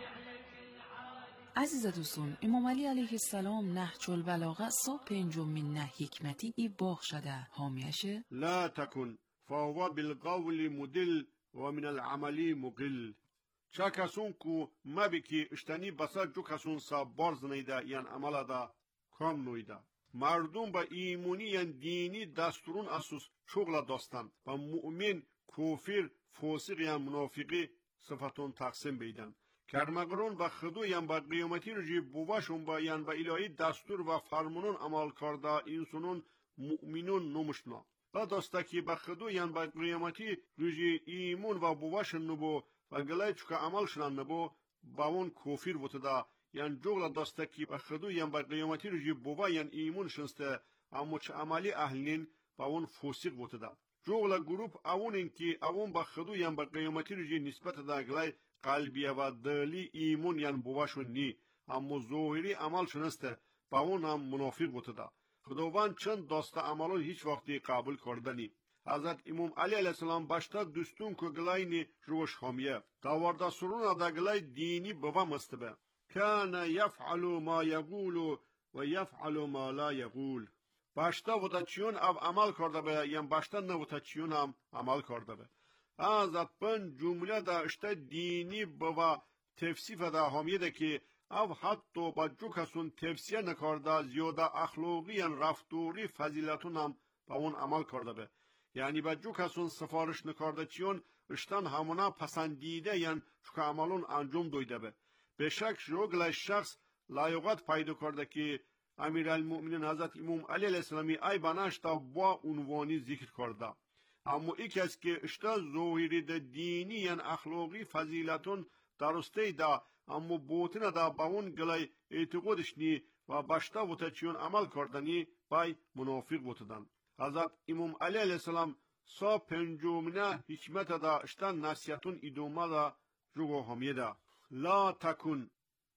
عزیز دوستان امام علی علیه السلام نهج البلاغه سا پنجمین نه حکمتی ای باغ شده حامیشه لا تکن فهو بالقول مدل و من العملی مقل چه کسون کو مبکی اشتنی بسا جو کسون سا بارز نیده یعن عمل دا کام نویده مردم با ایمونی یعن دینی دستورون اسوس شغل داستن و مؤمن کافر فاسق یعن منافقی صفتون تقسیم بیدن کرمگرون با خدو یعن با قیامتی رجی بواشون با یعن با الهی دستور و فرمونون عمل کرده اینسونون مؤمنون نمشنا و داستکی با خدو یعن با قیامتی رجی ایمون و بواشن نبو و گلای چکا عمل شنن نبو با اون کافر بوده یعن جغل داستکی با خدو یعن با قیامتی رجی بوا یعن ایمون شنسته اما چه عملی اهلین با اون فاسق بوده جغل گروپ اون اینکه اون با خدو یعن با قیامتی رجی نسبت دا گلای قلبیه و دلی ایمون یعن بواشون نی اما ظاهری عمل شنسته با اون هم منافق بوده خداوند چند داست عملون هیچ وقتی قبول کردنی حضرت امام علی علیه السلام باشتا دوستون که گلاینی روش حامیه داورده سرون دا گلای دینی بوا مستبه کان یفعل ما یقول و یفعل ما لا یقول باشتا ودا چیون او عمل کرده به یم باشتا نه ودا چیون هم عمل کرده به حضرت پن جمله دا اشتا دینی بوا تفسیف دا حامیه ده که او حتی با جو کسون تفسیه نکرده زیاده اخلاقی رفتوری فضیلتون هم با اون عمل کرده به یعنی با جو کسون سفارش نکرده چیون اشتن همونا پسندیده یعنی چکا عملون انجام دویده به شک جوگل شخص لایقت پیدا کرده که امیرالمؤمنین حضرت امام علی علیه السلامی ای بناشتا با عنوانی ذکر کرده اما ای کس که اشتا ظاهری ده دینی یعنی اخلاقی فضیلتون درسته ده اما بوتنه ده با اون گلای اعتقادش نی و باشتا بوده چیون عمل کردنی بای منافق بودن حضرت امام علی علیه السلام سا پنجمینه حکمت دا اشتن نصیحتون ادامه دا جوگو همیه دا لا تکن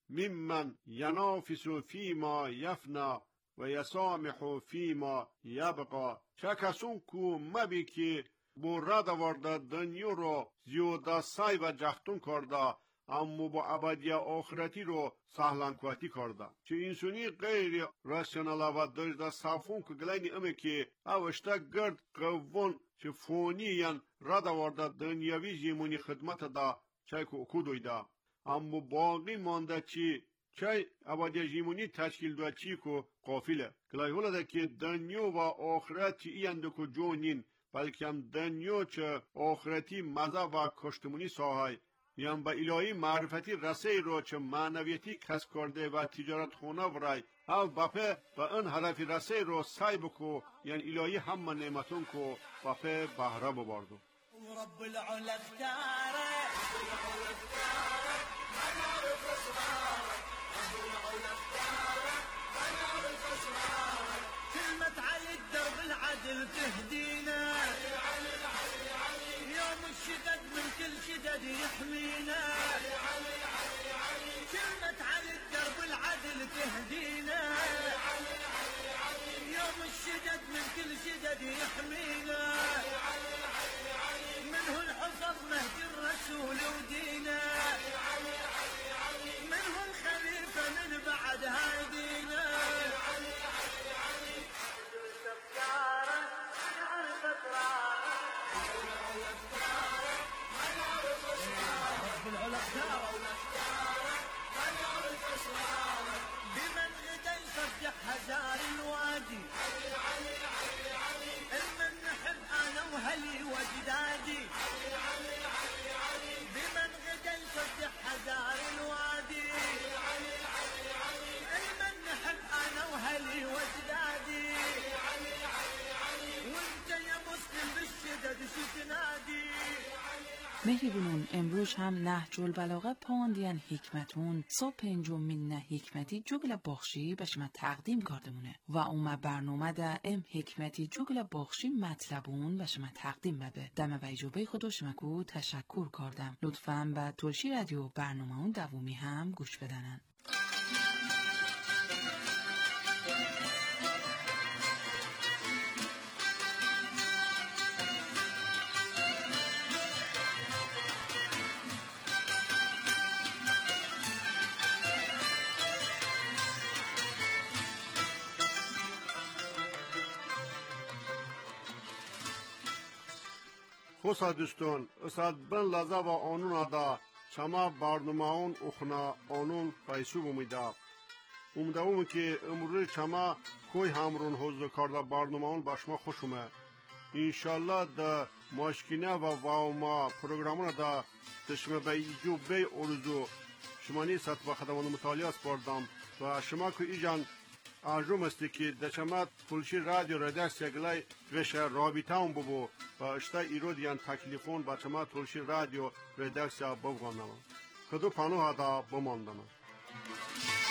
ممن ینافس فیما یفنا و یسامح فیما یبقا چه کسون کو مبی که با رد ورده دنیا رو زیاده سعی و جهتون کرده اما با ابدی آخرتی رو سهلنکواتی کرده چه اینسونی غیر راسیونال و دجده صافون که گلینی امه که اوشتا گرد قوون چه فونی ین رد ورده دنیاوی جیمونی خدمت دا چه که اکودوی دا اما باقی مانده چه ابدی جیمونی تشکیل دا چی که قافله گلای هولا دا که دنیا و آخرتی اینده که جونین بلکه هم دنیا چه آخرتی مزه و کشتمونی ساهای یعنی با الهی معرفتی رسی رو چه معنویتی کسب کرده و تجارت خونه برای او بپه با این هدفی رسی رو سعی بکو یعنی الهی همه نعمتون کو بپه بهره بباردو ورب العلا اختاره رب العلا اختاره مهربونون امروز هم نهج البلاغه پاندین حکمتون سا پنجمین نه حکمتی جگل باخشی به شما تقدیم کردمونه و اون برنامه ده ام حکمتی جگل باخشی مطلبون به شما تقدیم بده. دم و اجابه خود شما کو تشکر کردم. لطفاً به تلشی رادیو برنامه اون دومی هم گوش بدنن. خوصا دوستان اساد بن لذا و آنون ادا چما برنامه اون اخنا آنون پیسو بمیده اومده که امروز چما کوی همرون حوض کرده برنامه اون باشما خوش اومه انشالله دا ماشکینه و ما پروگرامون دا تشمه به ایجو بی ارزو شما نیست و خدمات مطالعه سپردم و شما که ایجان آرزوم است که دچمت تلشی رادیو را دست یگلای وش رابطه هم ببو و اشتا ایرو دیان تکلیفون با چما تلشی رادیو را دست ببغانم کدو پانو هدا بماندم